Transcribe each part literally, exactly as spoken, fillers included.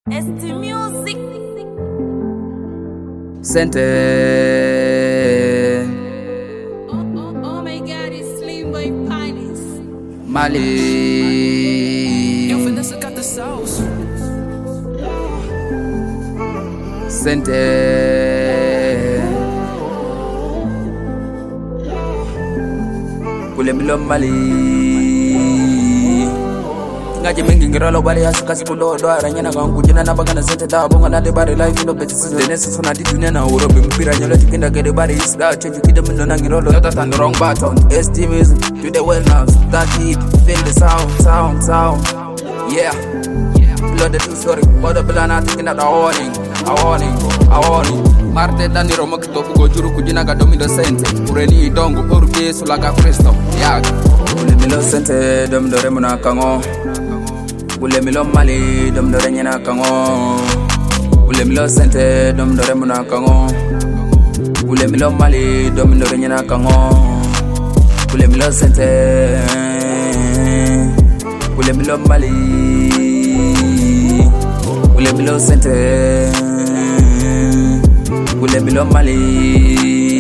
S T Music. Sente. Oh, oh, oh my God, it's Slim Boy Panis. Mali. Yo, Vanessa got the sauce. Sente. Kule milo Mali. Ngaji mingi ngirolo bali hasuka sikulo do aranyana gangu jina na bagana sente ta bonga na de bari life no beti sizo dene so na dunia na urobe mpira nyolo tikinda gede bari is da change kide mindo na ngirolo that and wrong button S T Music to the well now start it feel the sound sound sound yeah blood the two sorry bodo blana tikinda da warning a warning a warning Marte dani romo kitofu gojuru kujina ga domindo sente ureni idongo poruke sulaga Kristo yaga ule milo sente domindo remuna kango ule milo Mali domindo renyana kango ule milo sente domindo remuna kango ule milo Mali domindo renyana kango ule milo sente ule milo Mali ule milo sente ule milo Mali.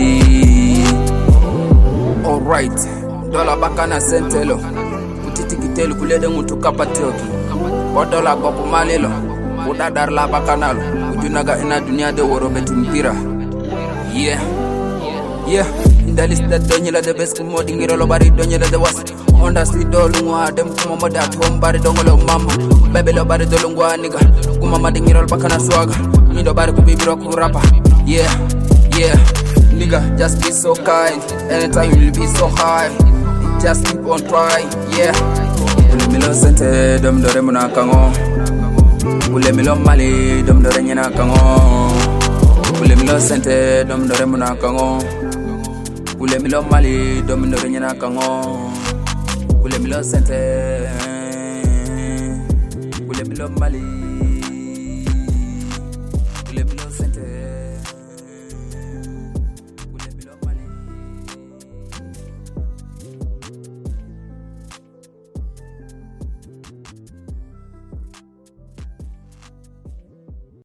Alright, dola bakana sentelo kutiti kitelu kulede ngutu kapatioki bodola bopu malelo udadar la bakanalo ujunaga ina dunia de worobe tumpira yeah yeah indali sta donyela de best modi ngirolo bari donyela de was onda si dolungwa dem kuma moda tom bari dongolo mama bebelo bari dolungwa niga kuma madi ngirolo bakana swaga mindo bari kubibiro kurapa yeah yeah nigga just be so kind anytime you'll be so high just keep on trying yeah ule milo sente dom dore muna kango ule milo Mali dom dore nyana kango ule milo sente dom dore muna kango ule milo Mali dom dore nyana kango ule milo sente ule milo Mali.